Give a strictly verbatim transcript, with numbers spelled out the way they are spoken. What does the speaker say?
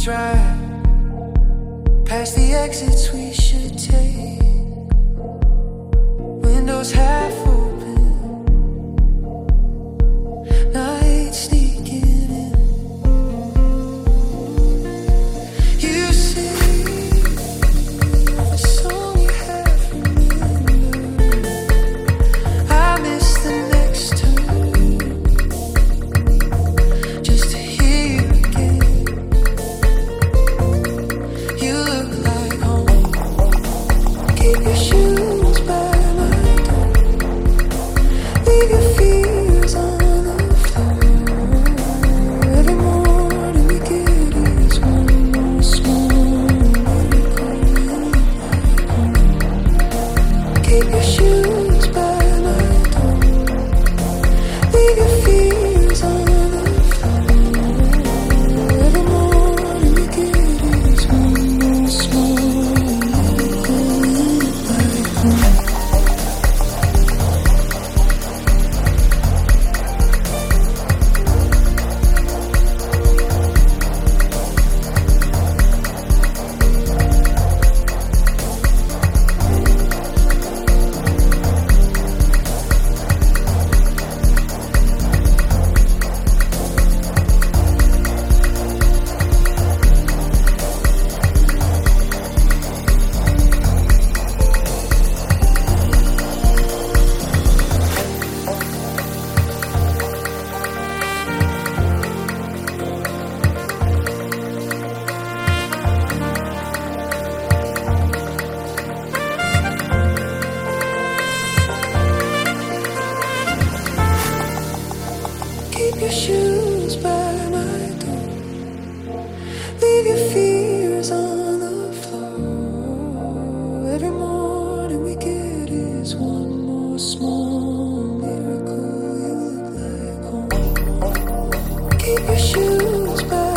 drive past the exits we should take. Windows half open, night sneaking in. You sing a song you have remembered. I miss the next turn, just to hear you again. You look like home. Keep your shoes by my door. Leave your fears on the floor. Every morning we get is one more small miracle. Keep your shoes by my door. Leave your fears on the floor. Every morning we get is one more small miracle. Like home. Keep your shoes by my door. Leave your fears on the floor. Every morning we get is one more small miracle. You look like home. Keep your shoes by